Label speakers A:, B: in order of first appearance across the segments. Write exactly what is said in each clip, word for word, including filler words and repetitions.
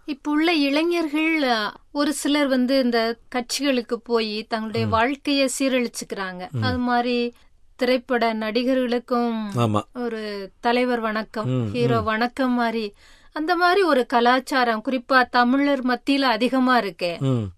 A: இப்போ உள்ள இளைஞர்கள் ஒரு சிலர் வந்து இந்த கட்சிகளுக்கு போய் தங்களுடைய வாழ்க்கைய சீரழிச்சுக்கிறாங்க. அது மாதிரி திரைப்பட நடிகர்களுக்கும் ஒரு தலைவர் வணக்கம், ஹீரோ வணக்கம் மாதிரி அந்த மாதிரி ஒரு கலாச்சாரம் குறிப்பா தமிழர் மத்தியில அதிகமா இருக்கு.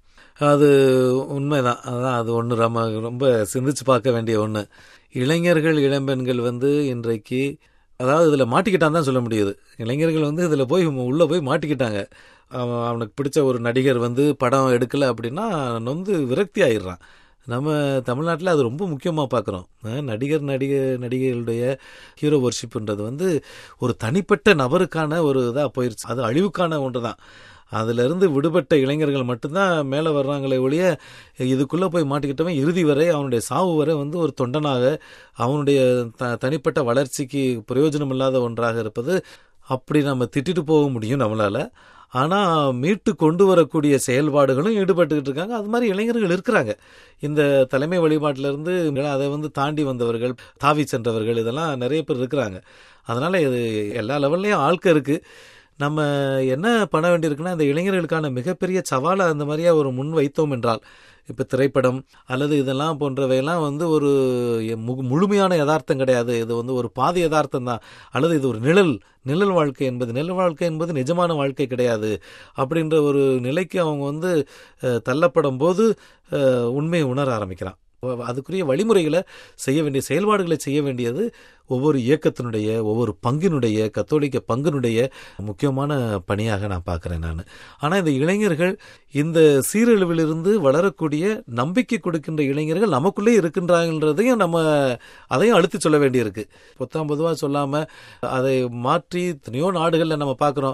B: அது உண்மைதான். அதான் அது ஒன்று நம்ம ரொம்ப சிந்திச்சு பார்க்க வேண்டிய ஒன்று. இளைஞர்கள் இளம்பெண்கள் வந்து இன்றைக்கு அதாவது இதில் மாட்டிக்கிட்டான் தான் சொல்ல முடியுது. இளைஞர்கள் வந்து இதில் போய் உள்ளே போய் மாட்டிக்கிட்டாங்க. அவன் அவனுக்கு பிடிச்ச ஒரு நடிகர் வந்து படம் எடுக்கலை அப்படின்னா நொந்து விரக்தி ஆயிடுறான். நம்ம தமிழ்நாட்டில் அது ரொம்ப முக்கியமாக பார்க்குறோம். நடிகர் நடிக நடிகைகளுடைய ஹீரோ வர்ஷிப்புன்றது வந்து ஒரு தனிப்பட்ட நபருக்கான ஒரு இதாக போயிடுச்சு. அது அழிவுக்கான ஒன்று தான். அதிலிருந்து விடுபட்ட இளைஞர்கள் மட்டும்தான் மேலே வர்றாங்களே ஒழிய இதுக்குள்ளே போய் மாட்டிக்கிட்டவன் இறுதி வரை அவனுடைய சாவு வரை வந்து ஒரு தொண்டனாக அவனுடைய த தனிப்பட்ட வளர்ச்சிக்கு பிரயோஜனம் இல்லாத ஒன்றாக இருப்பது. அப்படி நம்ம திட்டிட்டு போக முடியும் நம்மளால். ஆனால் மீட்டு கொண்டு வரக்கூடிய செயல்பாடுகளும் ஈடுபட்டுக்கிட்டு இருக்காங்க. அது மாதிரி இளைஞர்கள் இருக்கிறாங்க. இந்த தலைமை வழிபாட்டிலேருந்து அதை வந்து தாண்டி வந்தவர்கள், தாவி சென்றவர்கள், இதெல்லாம் நிறைய பேர் இருக்கிறாங்க. அதனால் இது எல்லா லெவல்லையும் ஆட்கள் இருக்குது. நம்ம என்ன பண்ண வேண்டியிருக்குன்னா, இந்த இளைஞர்களுக்கான மிகப்பெரிய சவாலை அந்த மாதிரியா ஒரு முன் வைத்தோம் என்றால், இப்போ திரைப்படம் அல்லது இதெல்லாம் போன்றவையெல்லாம் வந்து ஒரு முழுமையான யதார்த்தம் கிடையாது. இது வந்து ஒரு பாதி யதார்த்தம் தான். அல்லது இது ஒரு நிழல் நிழல் வாழ்க்கை என்பது நிழல் வாழ்க்கை என்பது நிஜமான வாழ்க்கை கிடையாது அப்படின்ற ஒரு நிலைக்கு அவங்க வந்து தள்ளப்படும் போது உண்மையை உணர ஆரம்பிக்கிறான். அதுக்குரிய வழிமுறைகளை செய்ய வேண்டிய செயல்பாடுகளை செய்ய வேண்டியது ஒவ்வொரு இயக்கத்தினுடைய ஒவ்வொரு பங்கினுடைய கத்தோலிக்க பங்கினுடைய முக்கியமான பணியாக நான் பார்க்குறேன் நான். ஆனால் இந்த இளைஞர்கள் இந்த சீரழிவிலிருந்து வளரக்கூடிய நம்பிக்கை கொடுக்கின்ற இளைஞர்கள் நமக்குள்ளே இருக்கின்றாங்கன்றதையும் நம்ம அதையும் அழுத்தி சொல்ல வேண்டியிருக்கு. பொத்தாம் பொதுவாக சொல்லாமல் அதை மாற்றி எத்தனையோ நாடுகளில் நம்ம பார்க்குறோம்.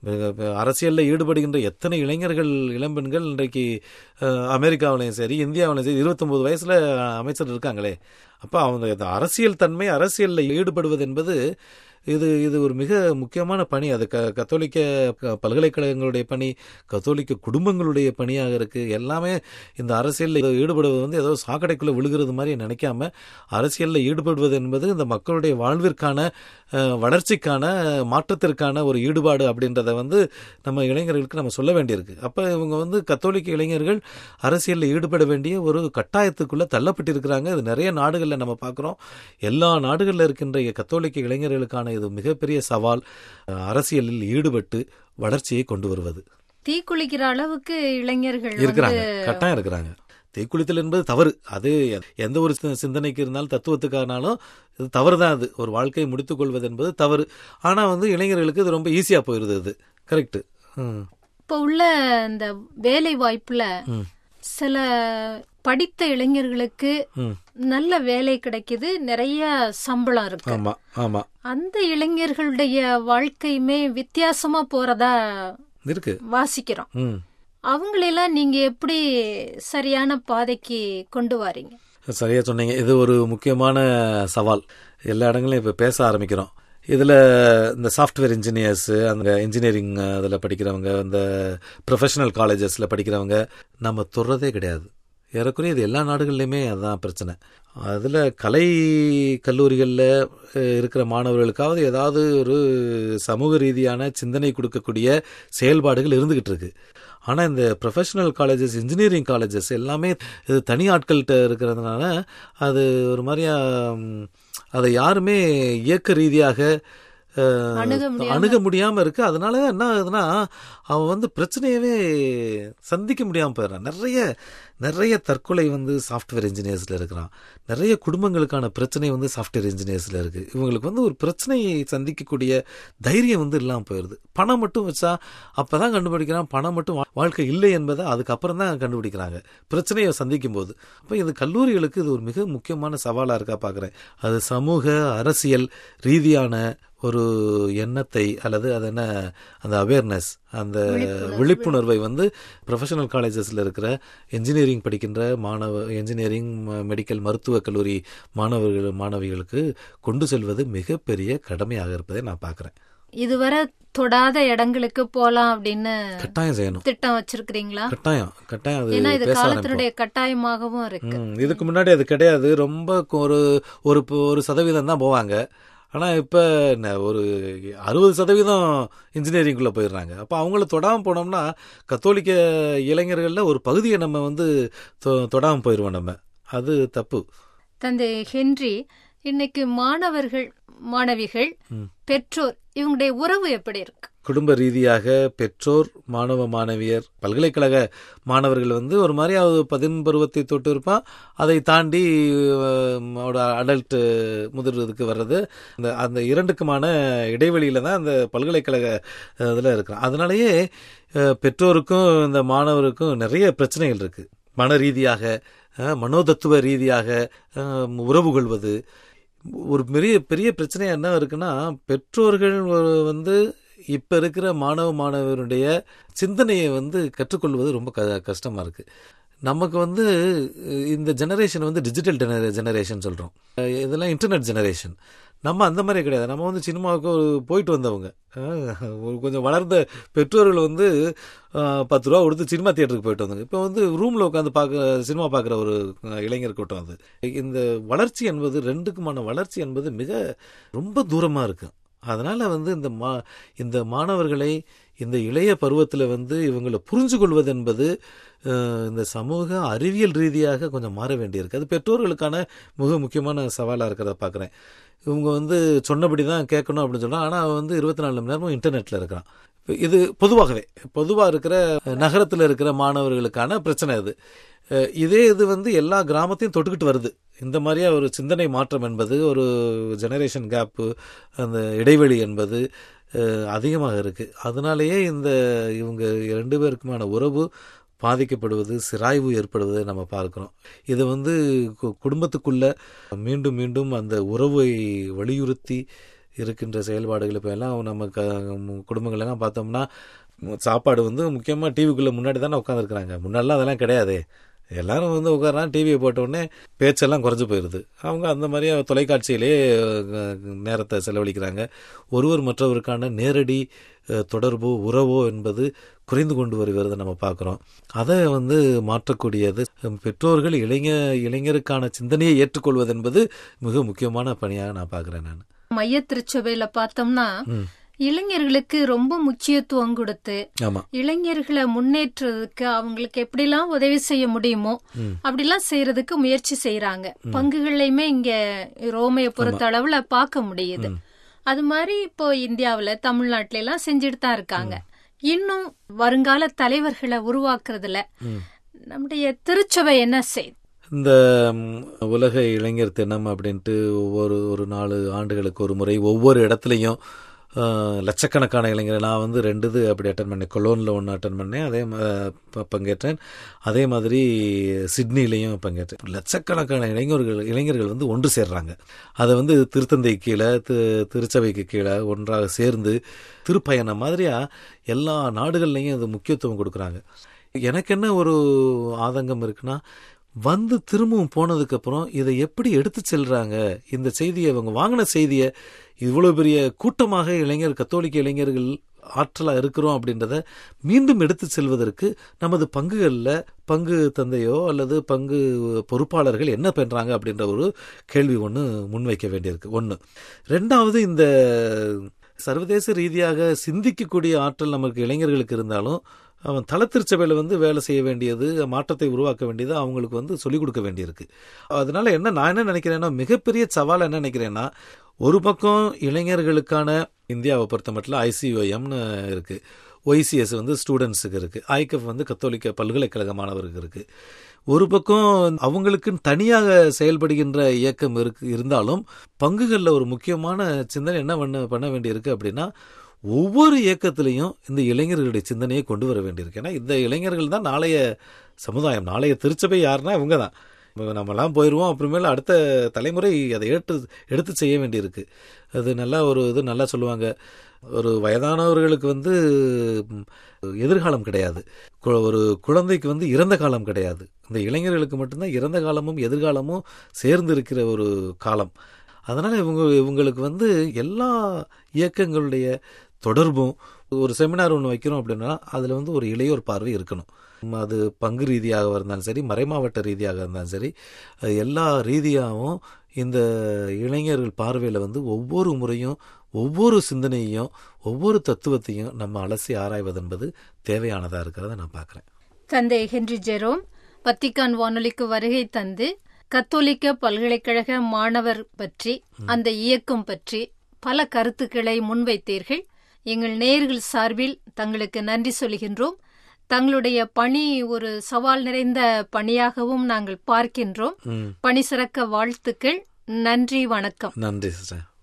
B: அரசியலில் ஈடுபடுகின்ற எத்தனை இளைஞர்கள் இளம்பெண்கள் இன்றைக்கு அமெரிக்காவிலையும் சரி இந்தியாவிலையும் சரி இருபத்தொம்பது வயசில் அமைச்சர் இருக்காங்களே. அப்போ அவங்க அரசியல் தன்மை அரசியலில் ஈடுபடுவது என்பது இது இது ஒரு மிக முக்கியமான பணி. அது க கத்தோலிக்க பல்கலைக்கழகங்களுடைய பணி, கத்தோலிக்க குடும்பங்களுடைய பணியாக இருக்குது. எல்லாமே இந்த அரசியலில் ஈடுபடுவது வந்து ஏதோ சாக்கடைக்குள்ளே விழுகிறது மாதிரி நினைக்காம அரசியலில் ஈடுபடுவது என்பது இந்த மக்களுடைய வாழ்விற்கான வளர்ச்சிக்கான மாற்றத்திற்கான ஒரு ஈடுபாடு அப்படின்றத வந்து நம்ம இளைஞர்களுக்கு நம்ம சொல்ல வேண்டியிருக்கு. அப்போ இவங்க வந்து கத்தோலிக்க இளைஞர்கள் அரசியலில் ஈடுபட வேண்டிய ஒரு கட்டாயத்துக்குள்ளே தள்ளப்பட்டிருக்கிறாங்க. இது நிறைய நாடுகளில் நம்ம பார்க்குறோம். எல்லா நாடுகளில் இருக்கின்ற கத்தோலிக்க இளைஞர்களுக்கான இது மிகப்பெரிய சவால் அரசியலில் ஈடுபட்டு வளர்ச்சியை கொண்டு வருவது.
A: தீக்குளிக்கிற அளவுக்கு இளைஞர்கள்
B: இருக்கிறாங்க, கட்டாயம் இருக்கிறாங்க. தீக்குளித்தல் என்பது தவறு. அது எந்த ஒரு சிந்தனைக்கு இருந்தாலும் தத்துவத்துக்கானாலும் இது தவறு தான். அது ஒரு வாழ்க்கையை முடித்துக் கொள்வது என்பது தவறு. ஆனால் வந்து இளைஞர்களுக்கு இது ரொம்ப ஈஸியாக போயிடுது. அது கரெக்டு.
A: இப்போ உள்ள இந்த வேலை வாய்ப்புல சில படித்த இளைஞர்களுக்கு நல்ல வேலை கிடைக்குது, நிறைய சம்பளம் இருக்கு.
B: ஆமா ஆமா.
A: அந்த இளைஞர்களுடைய வாழ்க்கையுமே வித்தியாசமா போறதா
B: இருக்கு
A: வாசிக்கிறோம். அவங்களெல்லாம் நீங்க எப்படி சரியான பாதைக்கு கொண்டு வரீங்க?
B: சரியா சொன்னீங்க. இது ஒரு முக்கியமான சவால். எல்லா இடங்களையும் இப்ப பேச ஆரம்பிக்கிறோம். இதில் இந்த சாஃப்ட்வேர் இன்ஜினியர்ஸு, அந்த இன்ஜினியரிங் அதில் படிக்கிறவங்க, இந்த ப்ரொஃபஷனல் காலேஜஸில் படிக்கிறவங்க நம்ம தொடுறதே கிடையாது. ஏறக்குறைய இது எல்லா நாடுகள்லையுமே அதுதான் பிரச்சனை. அதில் கலை கல்லூரிகளில் இருக்கிற மாணவர்களுக்காவது ஏதாவது ஒரு சமூக ரீதியான சிந்தனை கொடுக்கக்கூடிய செயல்பாடுகள் இருந்துக்கிட்டு இருக்கு. ஆனால் இந்த ப்ரொஃபஷனல் காலேஜஸ், இன்ஜினியரிங் காலேஜஸ் எல்லாமே இது தனி ஆட்கள்கிட்ட இருக்கிறதுனால அது ஒரு மாதிரியா அதை யாருமே இயக்க ரீதியாக அணுக முடியாம இருக்கு. அதனால என்ன ஆகுதுன்னா அவன் வந்து பிரச்சனையவே சந்திக்க முடியாம போயிடறான். நிறைய நிறைய தற்கொலை வந்து சாஃப்ட்வேர் இன்ஜினியர்ஸ்ல இருக்கிறான். நிறைய குடும்பங்களுக்கான பிரச்சனை வந்து சாஃப்ட்வேர் இன்ஜினியர்ஸ்ல இருக்கு. இவங்களுக்கு வந்து ஒரு பிரச்சனையை சந்திக்கக்கூடிய தைரியம் வந்து இல்லாம போயிடுது. பணம் மட்டும் வச்சா அப்பதான் கண்டுபிடிக்கிறான். பணம் மட்டும் வாழ்க்கை இல்லை என்பதை அதுக்கப்புறம் தான் கண்டுபிடிக்கிறாங்க பிரச்சனையை சந்திக்கும் போது. அப்போ இது கல்லூரிகளுக்கு இது ஒரு மிக முக்கியமான சவாலா இருக்கா பாக்குறேன். அது சமூக அரசியல் ரீதியான ஒரு எண்ணத்தை அல்லது அது என்ன அந்த அவேர்னஸ், அந்த விழிப்புணர்வை வந்து ப்ரொஃபஷனல் காலேஜஸில் இருக்கிற இன்ஜினியரிங் படிக்கின்ற மாணவ இன்ஜினியரிங் மெடிக்கல் மருத்துவக் கல்லூரி மாணவர்கள் மாணவிகளுக்கு கொண்டு செல்வது மிகப்பெரிய கடமையாக இருப்பதை நான் பார்க்குறேன்.
A: இதுவரை தொடாத இடங்களுக்கு போலாம் அப்படின்னு
B: கட்டாயம் செய்யணும்.
A: திட்டம் வச்சிருக்கீங்களா?
B: கட்டாயம் கட்டாயம்.
A: ஏன்னா இது காலத்தினுடைய கட்டாயமாகவும் இருக்கு.
B: இதுக்கு முன்னாடி அது கிடையாது. ரொம்ப ஒரு ஒரு சதவீதம் தான் போவாங்க. ஆனால் இப்போ ஒரு அறுபது சதவீதம் இன்ஜினியரிங்குள்ளே போயிடுறாங்க. அப்போ அவங்கள தொடாமல் போனோம்னா கத்தோலிக்க இளைஞர்களில் ஒரு பகுதியை நம்ம வந்து தொடாமல் போயிடுவோம். நம்ம அது தப்பு.
A: தந்தை ஹென்றி, இன்னைக்கு மாணவர்கள், மாணவிகள், பெற்றோர் இவங்களுடைய உறவு எப்படி இருக்கு?
B: குடும்ப ரீதியாக பெற்றோர், மாணவ மாணவியர், பல்கலைக்கழக மாணவர்கள் வந்து ஒரு மாதிரி அது பதின் பருவத்தை தொட்டு இருப்பான். அதை தாண்டி அடல்ட் முதிர்வதுக்கு வர்றது அந்த அந்த இரண்டுக்குமான இடைவெளியில தான் அந்த பல்கலைக்கழக இதில் இருக்கிறான். அதனாலேயே பெற்றோருக்கும் இந்த மாணவருக்கும் நிறைய பிரச்சனைகள் இருக்கு. மன ரீதியாக, மனோதத்துவ ரீதியாக உறவு கொள்வது ஒரு பெரிய பெரிய பிரச்சனையா என்ன இருக்குன்னா, பெற்றோர்கள் வந்து இப்ப இருக்கிற மாணவ மாணவருடைய சிந்தனையை வந்து கற்றுக்கொள்வது ரொம்ப க கஷ்டமா இருக்கு. நமக்கு வந்து இந்த ஜெனரேஷன் வந்து டிஜிட்டல் ஜெனரேஷன் சொல்றோம், இதெல்லாம் இன்டர்நெட் ஜெனரேஷன். நம்ம அந்த மாதிரி கிடையாது. நம்ம வந்து சினிமாவுக்கு போயிட்டு வந்தவங்க, கொஞ்சம் வளர்ந்த பெற்றோர்கள் வந்து பத்து ரூபா கொடுத்து சினிமா தியேட்டருக்கு போயிட்டு வந்தாங்க. இப்போ வந்து ரூமில் உட்காந்து பார்க்க சினிமா பார்க்குற ஒரு இளைஞர் கூட்டம். அது இந்த வளர்ச்சி என்பது, ரெண்டுக்குமான வளர்ச்சி என்பது மிக ரொம்ப தூரமாக இருக்கு. அதனால் வந்து இந்த மா இந்த மாணவர்களை இந்த இளைய பருவத்தில் வந்து இவங்களை புரிஞ்சு கொள்வது என்பது இந்த சமூக அறிவியல் ரீதியாக கொஞ்சம் மாற வேண்டியிருக்கு. அது பெற்றோர்களுக்கான மிக முக்கியமான சவாலாக இருக்கிறத பார்க்குறேன். இவங்க வந்து சொன்னபடி தான் கேட்கணும் அப்படின்னு சொன்னால், ஆனால் அவன் வந்து இருபத்தி நாலு மணி நேரமும் இன்டர்நெட்டில் இருக்கிறான். இது பொதுவாகவே பொதுவாக இருக்கிற நகரத்தில் இருக்கிற மாணவர்களுக்கான பிரச்சனை அது. இதே இது வந்து எல்லா கிராமத்தையும் தொட்டுக்கிட்டு வருது. இந்த மாதிரியா ஒரு சிந்தனை மாற்றம் என்பது, ஒரு ஜெனரேஷன் கேப்பு, அந்த இடைவெளி என்பது அதிகமாக இருக்குது. அதனாலேயே இந்த இவங்க ரெண்டு பேருக்குமான உறவு பாதிக்கப்படுவது, சிராய்வு ஏற்படுவதை நம்ம பார்க்குறோம். இது வந்து குடும்பத்துக்குள்ள மீண்டும் மீண்டும் அந்த உறவை வலியுறுத்தி இருக்கின்ற செயல்பாடுகள். இப்போ எல்லாம் நம்ம க குடும்பங்கள்லாம் பார்த்தோம்னா, சாப்பாடு வந்து முக்கியமாக டிவிக்குள்ளே முன்னாடி தானே உட்காந்துருக்குறாங்க. முன்னாடிலாம் அதெல்லாம் கிடையாது. எல்லாரும் வந்து உட்காரான், டிவியை போட்டவுடனே பேச்செல்லாம் குறைஞ்சி போயிடுது. அவங்க அந்த மாதிரியே தொலைக்காட்சியிலே நேரத்தை செலவழிக்கிறாங்க. ஒருவர் மற்றவருக்கான நேரடி தொடர்போ உறவோ என்பது குறைந்து கொண்டு வருகிறத நம்ம பார்க்குறோம். அதை வந்து மாற்றக்கூடியது பெற்றோர்கள் இளைஞ இளைஞருக்கான சிந்தனையை ஏற்றுக்கொள்வது என்பது மிக முக்கியமான பணியாக நான் பார்க்குறேன். நான்
A: மைய திருச்சபையில பார்த்தோம்னா இளைஞர்களுக்கு ரொம்ப முக்கியத்துவம் கொடுத்து இளைஞர்களை முன்னேற்றதுக்கு அவங்களுக்கு எப்படிலாம் உதவி செய்ய முடியுமோ அப்படிலாம் செய்யறதுக்கு முயற்சி செய்யறாங்க. பங்குகளையுமே இங்க ரோமையை பொறுத்த அளவுல பார்க்க முடியுது. அது மாதிரி இப்போ இந்தியாவில, தமிழ்நாட்டில எல்லாம் செஞ்சுட்டு தான் இருக்காங்க. இன்னும் வருங்கால தலைவர்களை உருவாக்குறதுல நம்முடைய திருச்சபை என்ன செய்யுது?
B: இந்த உலக இளைஞர் தினம் அப்படின்ட்டு ஒவ்வொரு ஒரு நாலு ஆண்டுகளுக்கு ஒரு முறை ஒவ்வொரு இடத்துலையும் லட்சக்கணக்கான இளைஞர், நான் வந்து ரெண்டு இது அப்படி அட்டன் பண்ணேன். கொலோனில் ஒன்று அட்டன் பண்ணேன், அதே பங்கேற்றேன். அதே மாதிரி சிட்னிலையும் பங்கேற்றேன். லட்சக்கணக்கான இளைஞர்கள் இளைஞர்கள் வந்து ஒன்று சேர்றாங்க. அதை வந்து திருத்தந்தை கீழே, திருச்சபைக்கு கீழே ஒன்றாக சேர்ந்து திருப்பயணம் மாதிரியா எல்லா நாடுகள்லையும் அது முக்கியத்துவம் கொடுக்குறாங்க. எனக்கு என்ன ஒரு ஆதங்கம் இருக்குன்னா, வந்து திரும்பவும் போனதுக்கப்புறம் இதை எப்படி எடுத்து செல்றாங்க, இந்த செய்தியை அவங்க வாங்கின செய்தியை இவ்வளோ பெரிய கூட்டமாக இளைஞர் கத்தோலிக்க இளைஞர்கள் ஆற்றலாக இருக்கிறோம் அப்படின்றத மீண்டும் எடுத்து செல்வதற்கு நமது பங்குகளில் பங்கு தந்தையோ அல்லது பங்கு பொறுப்பாளர்கள் என்ன பண்ணுறாங்க அப்படின்ற ஒரு கேள்வி ஒன்று முன்வைக்க வேண்டியிருக்கு. ஒன்று. ரெண்டாவது, இந்த சர்வதேச ரீதியாக சிந்திக்கக்கூடிய ஆற்றல் நமக்கு இளைஞர்களுக்கு இருந்தாலும் அவன் தலத்திருச்சபையில் வந்து வேலை செய்ய வேண்டியது, மாற்றத்தை உருவாக்க வேண்டியது அவங்களுக்கு வந்து சொல்லிக் கொடுக்க வேண்டியிருக்கு. அதனால என்ன நான் என்ன நினைக்கிறேன்னா, மிகப்பெரிய சவால் என்ன நினைக்கிறேன்னா, ஒரு பக்கம் இளைஞர்களுக்கான இந்தியாவை பொறுத்த மட்டும் ஐசிஓஎம்னு இருக்குது, ஒய்சிஎஸ் வந்து ஸ்டூடெண்ட்ஸுக்கு இருக்குது, ஐகெஃப் வந்து கத்தோலிக்க பல்கலைக்கழக மாணவருக்கு இருக்குது. ஒரு பக்கம் அவங்களுக்குன்னு தனியாக செயல்படுகின்ற இயக்கம் இருக்கு இருந்தாலும் பங்குகளில் ஒரு முக்கியமான சிந்தனை என்ன பண்ண பண்ண வேண்டியிருக்கு அப்படின்னா, ஒவ்வொரு இயக்கத்திலையும் இந்த இளைஞர்களுடைய சிந்தனையை கொண்டு வர வேண்டியிருக்கு. ஏன்னா இந்த இளைஞர்கள் தான் நாளைய சமுதாயம், நாளைய திருச்சபை யாருன்னா இவங்க தான். நம்மலாம் போயிடுவோம், அப்புறமேல அடுத்த தலைமுறை அதை எடுத்து எடுத்து செய்ய வேண்டியிருக்கு. அது நல்லா ஒரு இது நல்லா சொல்லுவாங்க, ஒரு வயதானவர்களுக்கு வந்து எதிர்காலம் கிடையாது, ஒரு குழந்தைக்கு வந்து இறந்த காலம் கிடையாது. இந்த இளைஞர்களுக்கு மட்டும்தான் இறந்த காலமும் எதிர்காலமும் சேர்ந்து இருக்கிற ஒரு காலம். அதனால் இவங்க இவங்களுக்கு வந்து எல்லா இயக்கங்களுடைய தொடர்பும் ஒரு செமினார் ஒன்று வைக்கிறோம் அப்படின்னா அதில் வந்து ஒரு இளையோர் பார்வை இருக்கணும். அது பங்கு ரீதியாக இருந்தாலும் சரி, மறைமாவட்ட ரீதியாக இருந்தாலும் சரி, எல்லா ரீதியாகவும் இந்த இளைஞர்கள் பார்வையில் வந்து ஒவ்வொரு முறையும் ஒவ்வொரு சிந்தனையையும் ஒவ்வொரு தத்துவத்தையும் நம்ம அலசி ஆராய்வது என்பது தேவையானதாக இருக்கிறத நான் பார்க்குறேன்.
A: தந்தை ஹென்றி ஜெரோம் வத்திக்கான் வானொலிக்கு வருகை தந்து கத்தோலிக்க பல்கலைக்கழக மாணவர் பற்றி, அந்த இயக்கம் பற்றி பல கருத்துக்களை முன்வைத்தீர்கள். எங்கள் நேயர்கள் சார்பில் தங்களுக்கு நன்றி சொல்கின்றோம். தங்களுடைய பணி ஒரு சவால் நிறைந்த பணியாகவும் நாங்கள் பார்க்கின்றோம். பணி சிறக்க வாழ்த்துக்கள். நன்றி, வணக்கம்.
B: நன்றி சிஸ்டர்.